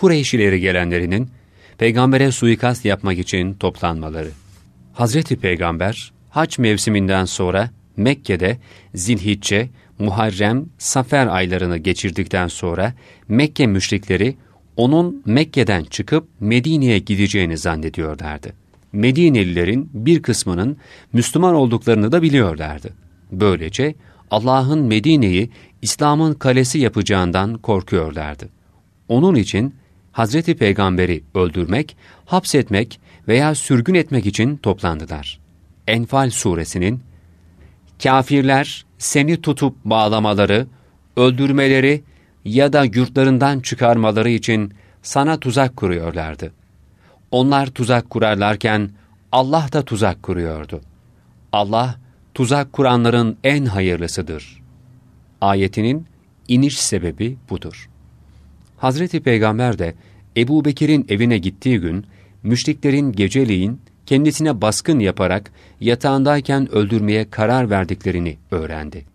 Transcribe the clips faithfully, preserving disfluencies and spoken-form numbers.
Kureyş ileri gelenlerinin Peygamber'e suikast yapmak için toplanmaları. Hazreti Peygamber, hac mevsiminden sonra Mekke'de Zilhicce, Muharrem, Safer aylarını geçirdikten sonra Mekke müşrikleri onun Mekke'den çıkıp Medine'ye gideceğini zannediyorlardı. Medinelilerin bir kısmının Müslüman olduklarını da biliyorlardı. Böylece Allah'ın Medine'yi İslam'ın kalesi yapacağından korkuyorlardı. Onun için Hazreti Peygamber'i öldürmek, hapsetmek veya sürgün etmek için toplandılar. Enfal suresinin "Kâfirler seni tutup bağlamaları, öldürmeleri ya da yurtlarından çıkarmaları için sana tuzak kuruyorlardı. Onlar tuzak kurarlarken Allah da tuzak kuruyordu. Allah, tuzak kuranların en hayırlısıdır." Ayetinin iniş sebebi budur. Hazreti Peygamber de Ebu Bekir'in evine gittiği gün, müşriklerin geceleyin kendisine baskın yaparak yatağındayken öldürmeye karar verdiklerini öğrendi.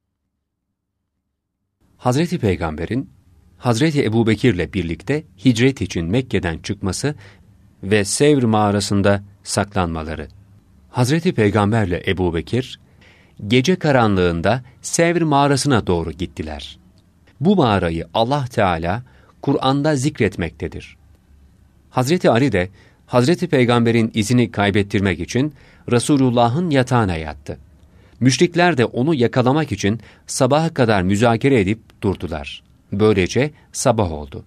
Hazreti Peygamber'in, Hazreti Ebu Bekir'le birlikte hicret için Mekke'den çıkması ve Sevr mağarasında saklanmaları. Hazreti Peygamber'le Ebu Bekir, gece karanlığında Sevr mağarasına doğru gittiler. Bu mağarayı Allah Teala Kur'an'da zikretmektedir. Hazreti Ali de Hazreti Peygamber'in izini kaybettirmek için Resulullah'ın yatağına yattı. Müşrikler de onu yakalamak için sabaha kadar müzakere edip durdular. Böylece sabah oldu.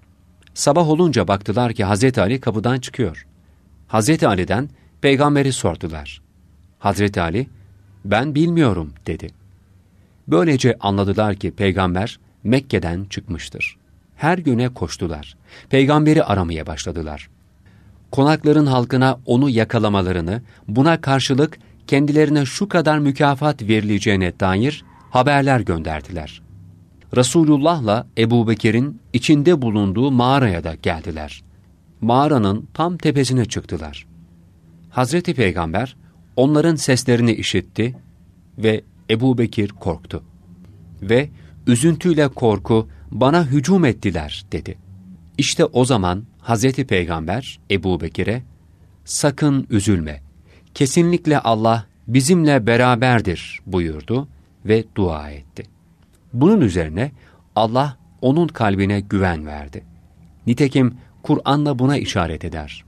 Sabah olunca baktılar ki Hazreti Ali kapıdan çıkıyor. Hazreti Ali'den Peygamber'i sordular. Hazreti Ali, "Ben bilmiyorum," dedi. Böylece anladılar ki Peygamber Mekke'den çıkmıştır. Her güne koştular. Peygamberi aramaya başladılar. Konakların halkına onu yakalamalarını, buna karşılık kendilerine şu kadar mükafat verileceğine dair haberler gönderdiler. Resulullah'la Ebu Bekir'in içinde bulunduğu mağaraya da geldiler. Mağaranın tam tepesine çıktılar. Hazreti Peygamber onların seslerini işitti ve Ebu Bekir korktu. Ve üzüntüyle korku, "Bana hücum ettiler," dedi. İşte o zaman Hazreti Peygamber Ebu Bekir'e, "Sakın üzülme, kesinlikle Allah bizimle beraberdir," buyurdu ve dua etti. Bunun üzerine Allah onun kalbine güven verdi. Nitekim Kur'an'la buna işaret eder.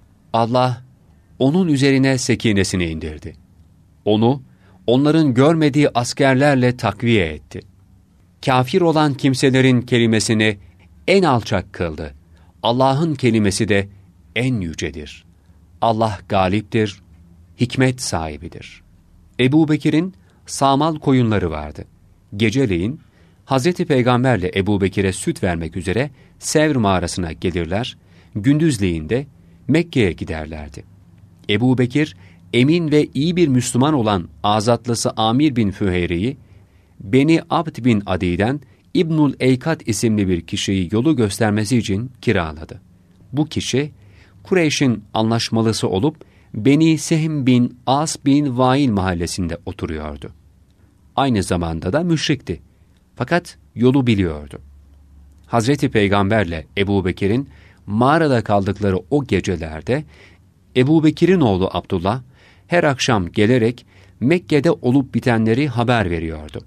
Allah onun üzerine sekinesini indirdi. Onu, onların görmediği askerlerle takviye etti. Kafir olan kimselerin kelimesini en alçak kıldı. Allah'ın kelimesi de en yücedir. Allah galiptir, hikmet sahibidir. Ebu Bekir'in sağmal koyunları vardı. Geceleyin Hazreti Peygamberle Ebu Bekir'e süt vermek üzere Sevr mağarasına gelirler, gündüzleyin de Mekke'ye giderlerdi. Ebu Bekir, emin ve iyi bir Müslüman olan azatlısı Amir bin Füheyre'yi, Beni Abd bin Adi'den İbnül Eykat isimli bir kişiyi yolu göstermesi için kiraladı. Bu kişi, Kureyş'in anlaşmalısı olup, Beni Sehm bin As bin Vail mahallesinde oturuyordu. Aynı zamanda da müşrikti. Fakat yolu biliyordu. Hazreti Peygamberle Ebu Bekir'in mağarada kaldıkları o gecelerde, Ebu Bekir'in oğlu Abdullah, her akşam gelerek Mekke'de olup bitenleri haber veriyordu.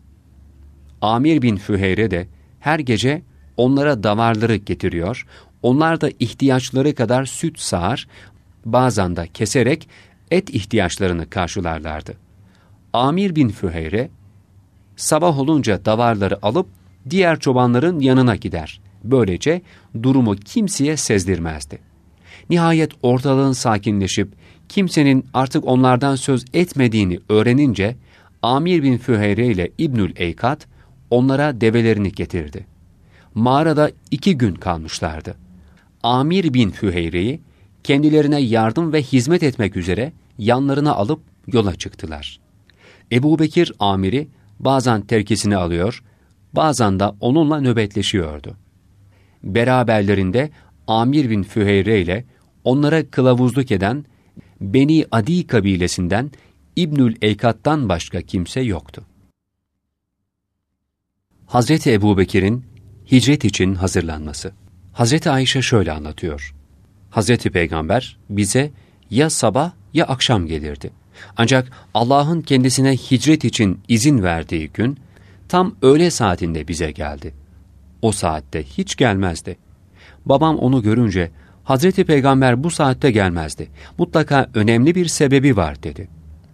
Amir bin Füheyre de her gece onlara davarları getiriyor, onlar da ihtiyaçları kadar süt sağar, bazen de keserek et ihtiyaçlarını karşılarlardı. Amir bin Füheyre, sabah olunca davarları alıp diğer çobanların yanına gider. Böylece durumu kimseye sezdirmezdi. Nihayet ortalığın sakinleşip kimsenin artık onlardan söz etmediğini öğrenince Amir bin Füheyre ile İbnül Eykat onlara develerini getirdi. Mağarada iki gün kalmışlardı. Amir bin Füheyre'yi kendilerine yardım ve hizmet etmek üzere yanlarına alıp yola çıktılar. Ebu Bekir Amir'i bazen terkisini alıyor, bazen de onunla nöbetleşiyordu. Beraberlerinde Amir bin Füheyre ile onlara kılavuzluk eden Beni Adi kabilesinden İbnül Eykat'tan başka kimse yoktu. Hazreti Ebu Bekir'in hicret için hazırlanması. Hazreti Ayşe şöyle anlatıyor. Hazreti Peygamber bize ya sabah ya akşam gelirdi. Ancak Allah'ın kendisine hicret için izin verdiği gün tam öğle saatinde bize geldi. O saatte hiç gelmezdi. Babam onu görünce Hazreti Peygamber bu saatte gelmezdi. Mutlaka önemli bir sebebi var dedi.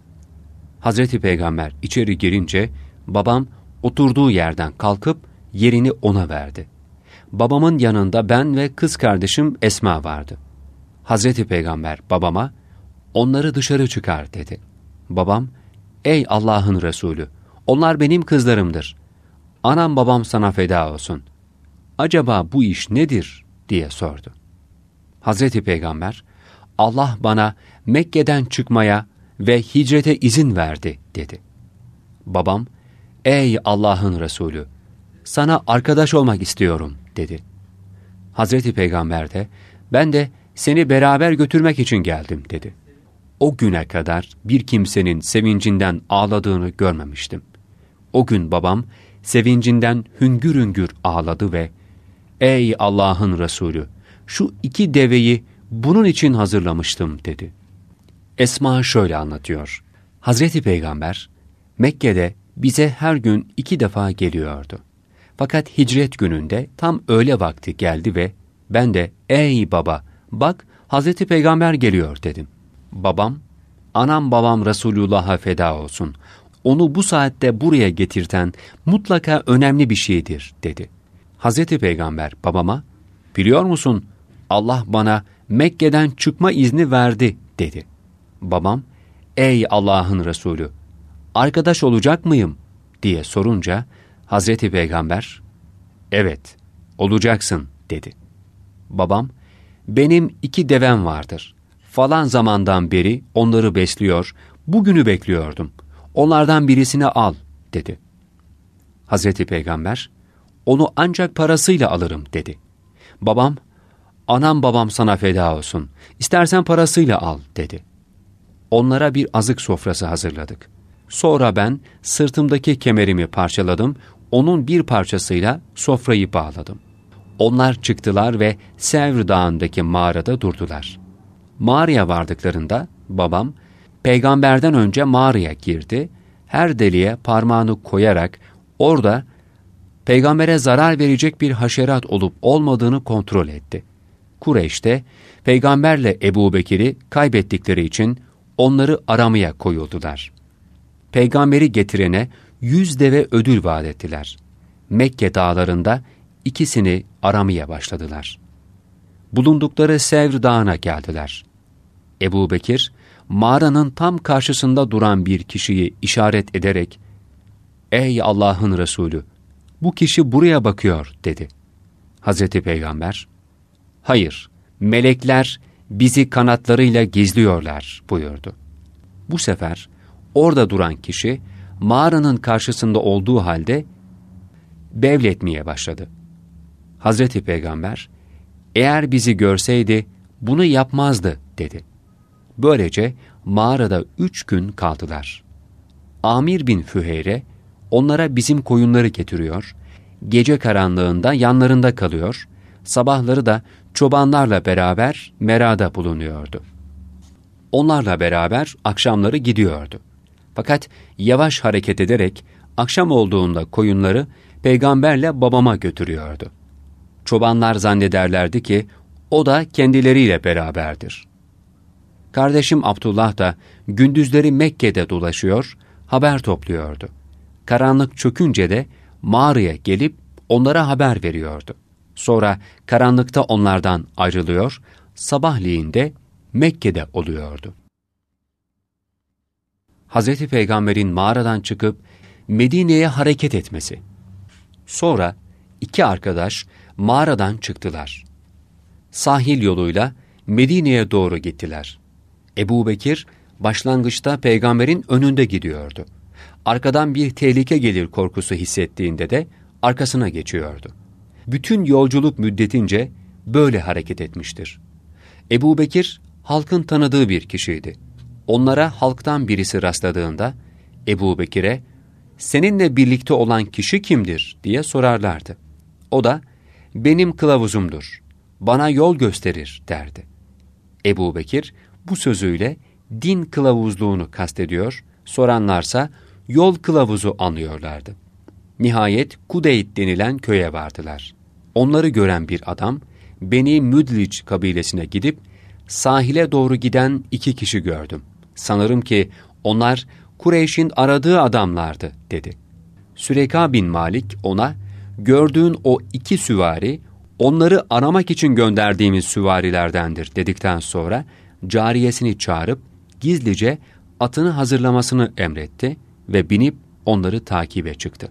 Hazreti Peygamber içeri girince babam oturduğu yerden kalkıp yerini ona verdi. Babamın yanında ben ve kız kardeşim Esma vardı. Hazreti Peygamber babama onları dışarı çıkar dedi. Babam, ey Allah'ın Resulü, onlar benim kızlarımdır. Anam babam sana feda olsun. Acaba bu iş nedir diye sordu. Hazreti Peygamber, Allah bana Mekke'den çıkmaya ve hicrete izin verdi dedi. Babam, ey Allah'ın Resulü, sana arkadaş olmak istiyorum dedi. Hazreti Peygamber de, ben de seni beraber götürmek için geldim dedi. O güne kadar bir kimsenin sevincinden ağladığını görmemiştim. O gün babam sevincinden hüngür hüngür ağladı ve ey Allah'ın Resulü, şu iki deveyi bunun için hazırlamıştım dedi. Esma şöyle anlatıyor. Hazreti Peygamber Mekke'de bize her gün iki defa geliyordu. Fakat hicret gününde tam öğle vakti geldi ve ben de ey baba bak Hazreti Peygamber geliyor dedim. Babam, anam babam Resulullah'a feda olsun. Onu bu saatte buraya getirten mutlaka önemli bir şeydir dedi. Hazreti Peygamber babama, biliyor musun Allah bana Mekke'den çıkma izni verdi dedi. Babam, ey Allah'ın Resulü, arkadaş olacak mıyım diye sorunca Hazreti Peygamber, evet olacaksın dedi. Babam, benim iki devem vardır. Falan zamandan beri onları besliyor, bugünü bekliyordum. Onlardan birisini al dedi. Hazreti Peygamber, onu ancak parasıyla alırım dedi. Babam, anam babam sana feda olsun, İstersen parasıyla al dedi. Onlara bir azık sofrası hazırladık. Sonra ben sırtımdaki kemerimi parçaladım, onun bir parçasıyla sofrayı bağladım. Onlar çıktılar ve Sevr Dağı'ndaki mağarada durdular. Mağaraya vardıklarında babam, peygamberden önce mağaraya girdi, her deliğe parmağını koyarak orada peygambere zarar verecek bir haşerat olup olmadığını kontrol etti. Kureyş'te peygamberle Ebu Bekir'i kaybettikleri için onları aramaya koyuldular. Peygamberi getirene yüz deve ödül vaat ettiler. Mekke dağlarında ikisini aramaya başladılar. Bulundukları Sevr Dağı'na geldiler. Ebu Bekir, mağaranın tam karşısında duran bir kişiyi işaret ederek, ''Ey Allah'ın Resulü, bu kişi buraya bakıyor.'' dedi. Hazreti Peygamber, ''Hayır, melekler bizi kanatlarıyla gizliyorlar.'' buyurdu. Bu sefer orada duran kişi, mağaranın karşısında olduğu halde bevletmeye başladı. Hazreti Peygamber, eğer bizi görseydi bunu yapmazdı dedi. Böylece mağarada üç gün kaldılar. Amir bin Füheyre onlara bizim koyunları getiriyor, gece karanlığında yanlarında kalıyor, sabahları da çobanlarla beraber merada bulunuyordu. Onlarla beraber akşamları gidiyordu. Fakat yavaş hareket ederek akşam olduğunda koyunları peygamberle babama götürüyordu. Çobanlar zannederlerdi ki o da kendileriyle beraberdir. Kardeşim Abdullah da gündüzleri Mekke'de dolaşıyor, haber topluyordu. Karanlık çökünce de mağaraya gelip onlara haber veriyordu. Sonra karanlıkta onlardan ayrılıyor, sabahleyin de Mekke'de oluyordu. Hazreti Peygamber'in mağaradan çıkıp Medine'ye hareket etmesi. Sonra iki arkadaş mağaradan çıktılar. Sahil yoluyla Medine'ye doğru gittiler. Ebu Bekir başlangıçta peygamberin önünde gidiyordu. Arkadan bir tehlike gelir korkusu hissettiğinde de arkasına geçiyordu. Bütün yolculuk müddetince böyle hareket etmiştir. Ebu Bekir halkın tanıdığı bir kişiydi. Onlara halktan birisi rastladığında Ebu Bekir'e "Seninle birlikte olan kişi kimdir?" diye sorarlardı. O da "Benim kılavuzumdur" bana yol gösterir derdi. Ebu Bekir bu sözüyle din kılavuzluğunu kastediyor, soranlarsa yol kılavuzu anlıyorlardı. Nihayet Kudeyt denilen köye vardılar. Onları gören bir adam, Beni Müdlic kabilesine gidip, sahile doğru giden iki kişi gördüm. Sanırım ki onlar Kureyş'in aradığı adamlardı, dedi. Süreyka bin Malik ona, gördüğün o iki süvari, onları aramak için gönderdiğimiz süvarilerdendir dedikten sonra, cariyesini çağırıp, gizlice atını hazırlamasını emretti ve binip onları takibe çıktı.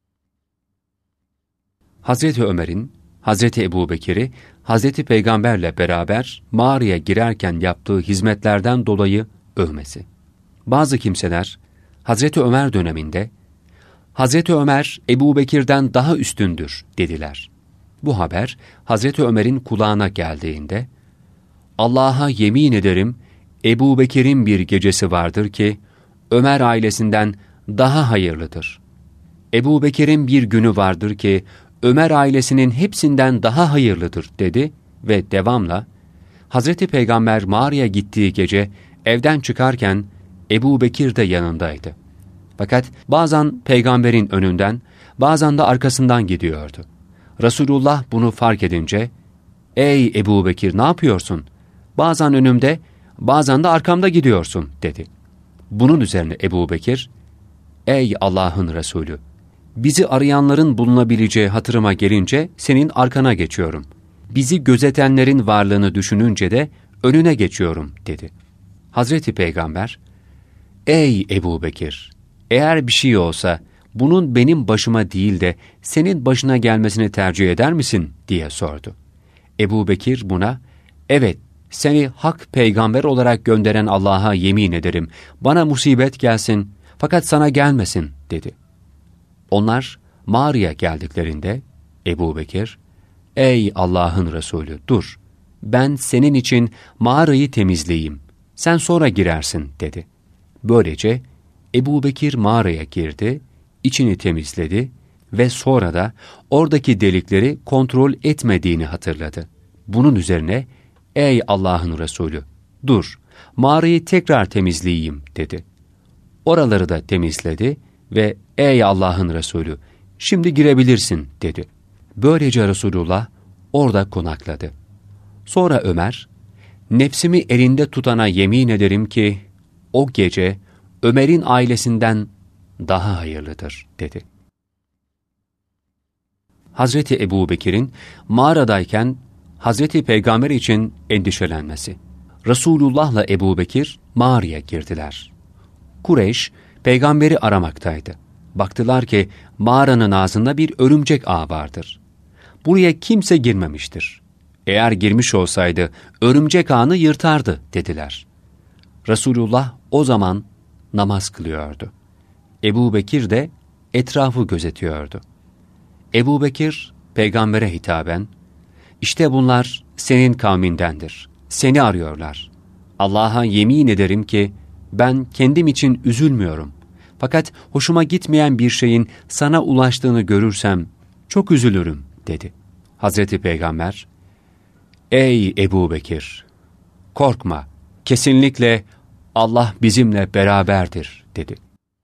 Hazreti Ömer'in, Hazreti Ebubekir'i, Hazreti Peygamber'le beraber mağaraya girerken yaptığı hizmetlerden dolayı övmesi. Bazı kimseler, Hazreti Ömer döneminde, Hazreti Ömer, Ebubekir'den daha üstündür dediler. Bu haber, Hazreti Ömer'in kulağına geldiğinde, Allah'a yemin ederim, Ebubekir'in bir gecesi vardır ki, Ömer ailesinden daha hayırlıdır. Ebubekir'in bir günü vardır ki, Ömer ailesinin hepsinden daha hayırlıdır dedi ve devamla, Hazreti Peygamber mağaraya gittiği gece evden çıkarken Ebubekir de yanındaydı. Fakat bazen Peygamberin önünden, bazen de arkasından gidiyordu. Resulullah bunu fark edince, ''Ey Ebubekir, ne yapıyorsun? Bazen önümde, bazen de arkamda gidiyorsun.'' dedi. Bunun üzerine Ebubekir, ''Ey Allah'ın Resulü, bizi arayanların bulunabileceği hatırıma gelince senin arkana geçiyorum. Bizi gözetenlerin varlığını düşününce de önüne geçiyorum.'' dedi. Hazreti Peygamber, ''Ey Ebubekir, eğer bir şey olsa bunun benim başıma değil de senin başına gelmesini tercih eder misin?'' diye sordu. Ebubekir buna, ''Evet, seni hak peygamber olarak gönderen Allah'a yemin ederim, bana musibet gelsin fakat sana gelmesin.'' dedi. Onlar mağaraya geldiklerinde Ebubekir, ''Ey Allah'ın Resulü, dur, ben senin için mağarayı temizleyeyim, sen sonra girersin.'' dedi. Böylece Ebubekir mağaraya girdi, içini temizledi ve sonra da oradaki delikleri kontrol etmediğini hatırladı. Bunun üzerine, ''Ey Allah'ın Resulü, dur, mağarayı tekrar temizleyeyim.'' dedi. Oraları da temizledi ve ''Ey Allah'ın Resulü, şimdi girebilirsin.'' dedi. Böylece Resulullah orada konakladı. Sonra Ömer, ''Nefsimi elinde tutana yemin ederim ki o gece Ömer'in ailesinden daha hayırlıdır.'' dedi. Hazreti Ebubekir'in mağaradayken Hazreti Peygamber için endişelenmesi. Resulullah'la Ebubekir mağaraya girdiler. Kureyş, Peygamberi aramaktaydı. Baktılar ki mağaranın ağzında bir örümcek ağı vardır. Buraya kimse girmemiştir. Eğer girmiş olsaydı örümcek ağını yırtardı dediler. Resulullah o zaman namaz kılıyordu. Ebubekir de etrafı gözetiyordu. Ebubekir Peygamber'e hitaben, ''İşte bunlar senin kavmindendir. Seni arıyorlar. Allah'a yemin ederim ki ben kendim için üzülmüyorum. Fakat hoşuma gitmeyen bir şeyin sana ulaştığını görürsem çok üzülürüm.'' dedi. Hazreti Peygamber, ''Ey Ebubekir, korkma, kesinlikle Allah bizimle beraberdir.'' dedi.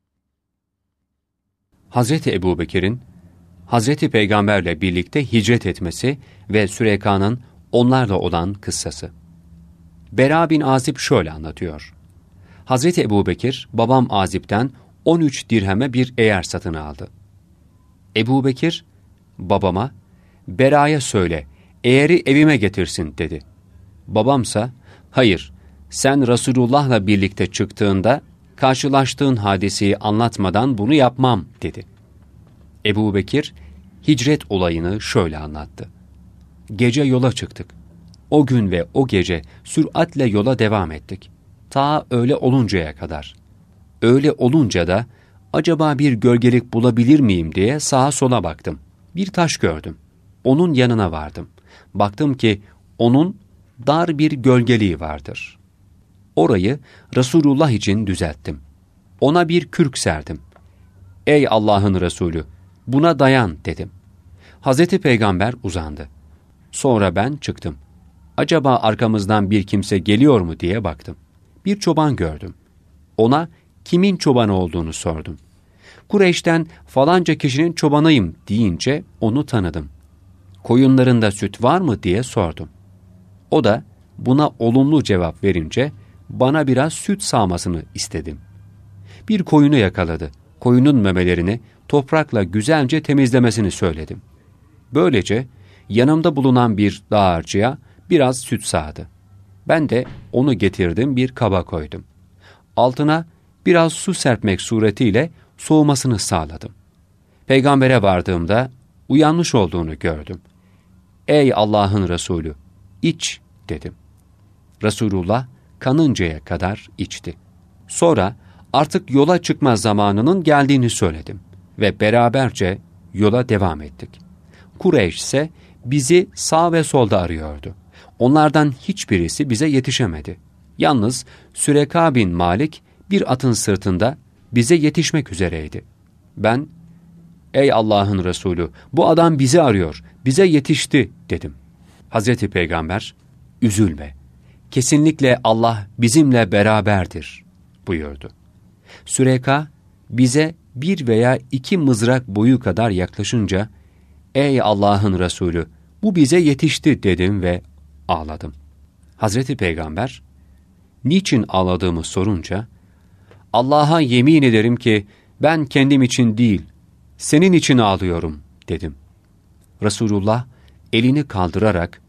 Hazreti Ebubekir'in Hazreti Peygamberle birlikte hicret etmesi ve Süreyka'nın onlarla olan kıssası. Bera bin Azib şöyle anlatıyor. Hazreti Ebubekir, babam Azib'den on üç dirheme bir eğer satın aldı. Ebubekir, babama, Bera'ya söyle, eğeri evime getirsin dedi. Babamsa, hayır, sen Resulullah'la birlikte çıktığında, karşılaştığın hadiseyi anlatmadan bunu yapmam dedi. Ebubekir, hicret olayını şöyle anlattı. Gece yola çıktık. O gün ve o gece süratle yola devam ettik. Ta öğle oluncaya kadar. Öğle olunca da acaba bir gölgelik bulabilir miyim diye sağa sola baktım. Bir taş gördüm. Onun yanına vardım. Baktım ki onun dar bir gölgeliği vardır. Orayı Resulullah için düzelttim. Ona bir kürk serdim. Ey Allah'ın Resulü, buna dayan dedim. Hazreti Peygamber uzandı. Sonra ben çıktım. Acaba arkamızdan bir kimse geliyor mu diye baktım. Bir çoban gördüm. Ona kimin çobanı olduğunu sordum. Kureyş'ten falanca kişinin çobanıyım deyince onu tanıdım. Koyunlarında süt var mı diye sordum. O da buna olumlu cevap verince bana biraz süt sağmasını istedim. Bir koyunu yakaladı. Koyunun memelerini toprakla güzelce temizlemesini söyledim. Böylece yanımda bulunan bir dağarcıya biraz süt sağdı. Ben de onu getirdim, bir kaba koydum. Altına biraz su serpmek suretiyle soğumasını sağladım. Peygambere vardığımda uyanmış olduğunu gördüm. Ey Allah'ın Resulü, iç dedim. Resulullah kanıncaya kadar içti. Sonra artık yola çıkma zamanının geldiğini söyledim ve beraberce yola devam ettik. Kureyş ise bizi sağ ve solda arıyordu. Onlardan hiçbirisi bize yetişemedi. Yalnız Süreka bin Malik bir atın sırtında bize yetişmek üzereydi. Ben, ey Allah'ın Resulü, bu adam bizi arıyor, bize yetişti dedim. Hazreti Peygamber, üzülme, kesinlikle Allah bizimle beraberdir buyurdu. Süreka bize bir veya iki mızrak boyu kadar yaklaşınca, ey Allah'ın Resulü, bu bize yetişti dedim ve ağladım. Hazreti Peygamber, niçin ağladığımı sorunca, Allah'a yemin ederim ki ben kendim için değil, senin için ağlıyorum dedim. Resulullah elini kaldırarak,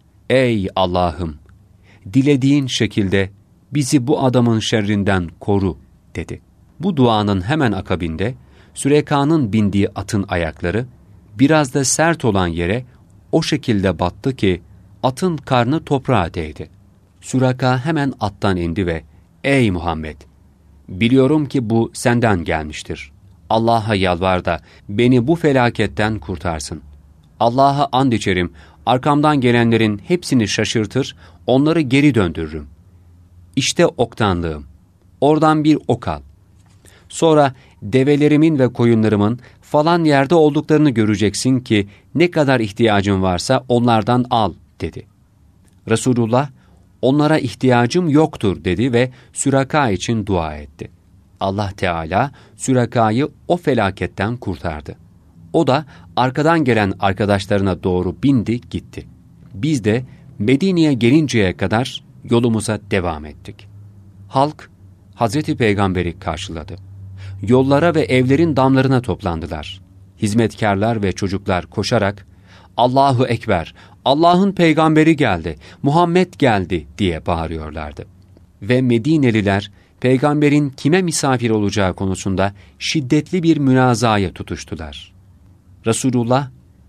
ey Allah'ım, dilediğin şekilde bizi bu adamın şerrinden koru dedi. Bu duanın hemen akabinde Süreka'nın bindiği atın ayakları biraz da sert olan yere o şekilde battı ki atın karnı toprağa değdi. Süreka hemen attan indi ve ey Muhammed, biliyorum ki bu senden gelmiştir. Allah'a yalvar da beni bu felaketten kurtarsın. Allah'a and içerim, arkamdan gelenlerin hepsini şaşırtır, onları geri döndürürüm. İşte oktanlığım, oradan bir ok al. Sonra develerimin ve koyunlarımın falan yerde olduklarını göreceksin ki ne kadar ihtiyacın varsa onlardan al dedi. Resulullah, onlara ihtiyacım yoktur dedi ve Süreka için dua etti. Allah Teala Süreka'yı o felaketten kurtardı. O da arkadan gelen arkadaşlarına doğru bindi gitti. Biz de Medine'ye gelinceye kadar yolumuza devam ettik. Halk Hazreti Peygamber'i karşıladı. Yollara ve evlerin damlarına toplandılar. Hizmetkarlar ve çocuklar koşarak Allahu Ekber, Allah'ın peygamberi geldi, Muhammed geldi diye bağırıyorlardı. Ve Medineliler peygamberin kime misafir olacağı konusunda şiddetli bir münazaya tutuştular. Resulullah,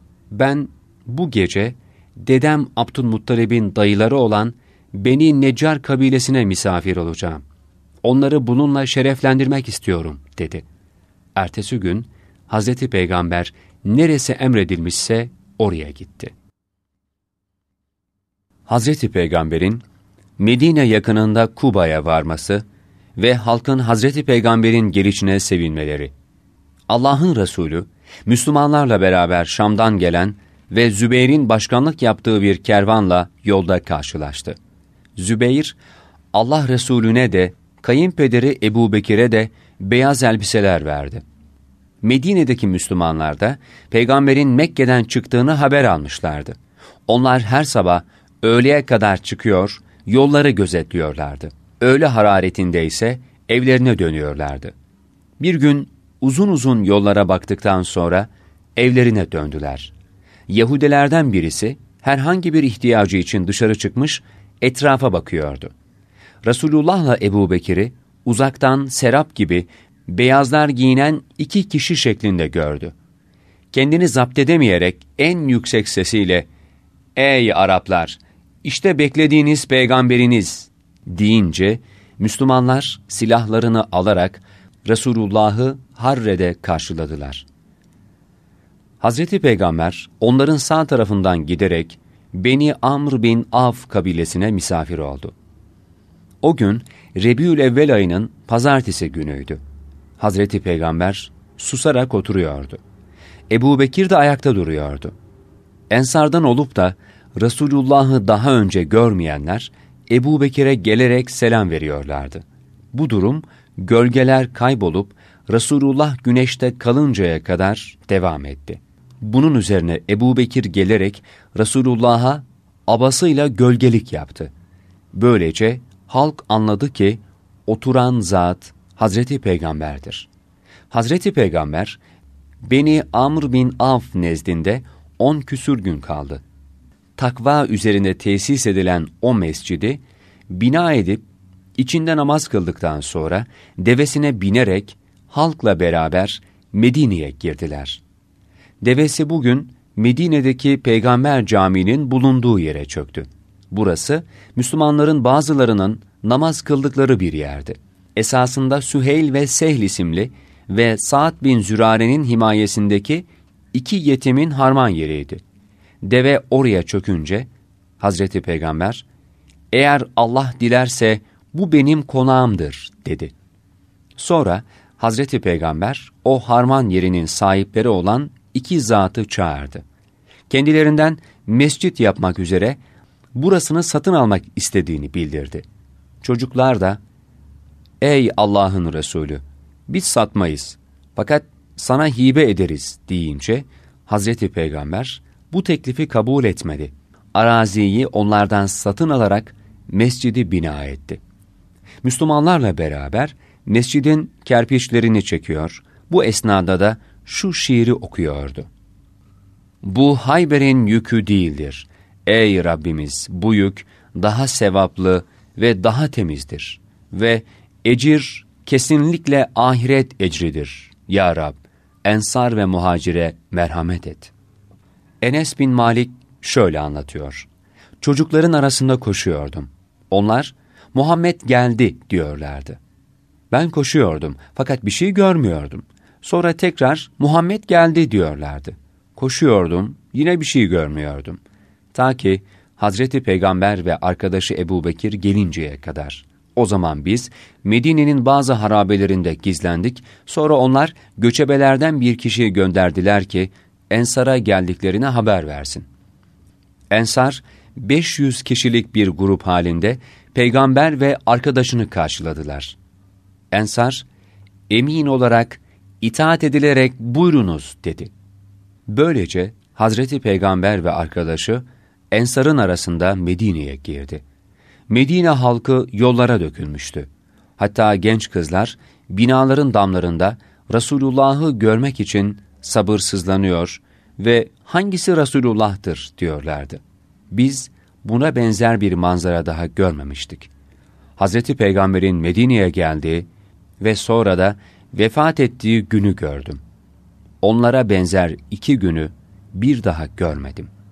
ben bu gece dedem Abdülmuttalib'in dayıları olan Beni Neccar kabilesine misafir olacağım. Onları bununla şereflendirmek istiyorum dedi. Ertesi gün Hazreti Peygamber neresi emredilmişse oraya gitti. Hazreti Peygamber'in Medine yakınında Kuba'ya varması ve halkın Hazreti Peygamber'in gelişine sevinmeleri. Allah'ın Resulü, Müslümanlarla beraber Şam'dan gelen ve Zübeyr'in başkanlık yaptığı bir kervanla yolda karşılaştı. Zübeyr, Allah Resulüne de, kayınpederi Ebu Bekir'e de beyaz elbiseler verdi. Medine'deki Müslümanlar da Peygamber'in Mekke'den çıktığını haber almışlardı. Onlar her sabah öğleye kadar çıkıyor, yolları gözetliyorlardı. Öğle hararetinde ise evlerine dönüyorlardı. Bir gün uzun uzun yollara baktıktan sonra evlerine döndüler. Yahudilerden birisi herhangi bir ihtiyacı için dışarı çıkmış, etrafa bakıyordu. Resulullah'la Ebu Bekir'i uzaktan serap gibi beyazlar giyinen iki kişi şeklinde gördü. Kendini zapt edemeyerek en yüksek sesiyle "Ey Araplar! İşte beklediğiniz peygamberiniz!" deyince Müslümanlar silahlarını alarak Resulullah'ı Harre'de karşıladılar. Hazreti Peygamber onların sağ tarafından giderek Beni Amr bin Avf kabilesine misafir oldu. O gün Rebiülevvel ayının pazartesi günüydü. Hazreti Peygamber susarak oturuyordu. Ebu Bekir de ayakta duruyordu. Ensardan olup da Resulullah'ı daha önce görmeyenler Ebu Bekir'e gelerek selam veriyorlardı. Bu durum gölgeler kaybolup Resulullah güneşte kalıncaya kadar devam etti. Bunun üzerine Ebu Bekir gelerek Resulullah'a abasıyla gölgelik yaptı. Böylece halk anladı ki oturan zat Hazreti Peygamber'dir. Hazreti Peygamber Beni Amr bin Avf nezdinde on küsür gün kaldı. Takva üzerine tesis edilen o mescidi bina edip içinde namaz kıldıktan sonra devesine binerek halkla beraber Medine'ye girdiler. Devesi bugün Medine'deki Peygamber Camii'nin bulunduğu yere çöktü. Burası Müslümanların bazılarının namaz kıldıkları bir yerdi. Esasında Süheyl ve Sehl isimli ve Sa'd bin Zürare'nin himayesindeki iki yetimin harman yeriydi. Deve oraya çökünce Hazreti Peygamber, "Eğer Allah dilerse bu benim konağımdır," dedi. Sonra Hazreti Peygamber o harman yerinin sahipleri olan iki zatı çağırdı. Kendilerinden mescit yapmak üzere burasını satın almak istediğini bildirdi. Çocuklar da, "Ey Allah'ın Resulü, biz satmayız fakat sana hibe ederiz," deyince Hazreti Peygamber bu teklifi kabul etmedi. Araziyi onlardan satın alarak mescidi bina etti. Müslümanlarla beraber mescidin kerpiçlerini çekiyor, bu esnada da şu şiiri okuyordu. "Bu Hayber'in yükü değildir. Ey Rabbimiz, bu yük daha sevaplı ve daha temizdir. Ve ecir kesinlikle ahiret ecridir. Ya Rab, Ensar ve Muhacire merhamet et." Enes bin Malik şöyle anlatıyor. "Çocukların arasında koşuyordum. Onlar, Muhammed geldi diyorlardı. Ben koşuyordum fakat bir şey görmüyordum. Sonra tekrar Muhammed geldi diyorlardı. Koşuyordum, yine bir şey görmüyordum. Ta ki Hazreti Peygamber ve arkadaşı Ebu Bekir gelinceye kadar. O zaman biz Medine'nin bazı harabelerinde gizlendik. Sonra onlar göçebelerden bir kişiyi gönderdiler ki Ensar'a geldiklerine haber versin. Ensar beş yüz kişilik bir grup halinde Peygamber ve arkadaşını karşıladılar. Ensar, emin olarak, itaat edilerek buyurunuz dedi. Böylece Hazreti Peygamber ve arkadaşı Ensar'ın arasında Medine'ye girdi. Medine halkı yollara dökülmüştü. Hatta genç kızlar binaların damlarında Resulullah'ı görmek için sabırsızlanıyor ve hangisi Resulullah'tır diyorlardı. Biz buna benzer bir manzara daha görmemiştik. Hazreti Peygamber'in Medine'ye geldiği ve sonra da vefat ettiği günü gördüm. Onlara benzer iki günü bir daha görmedim.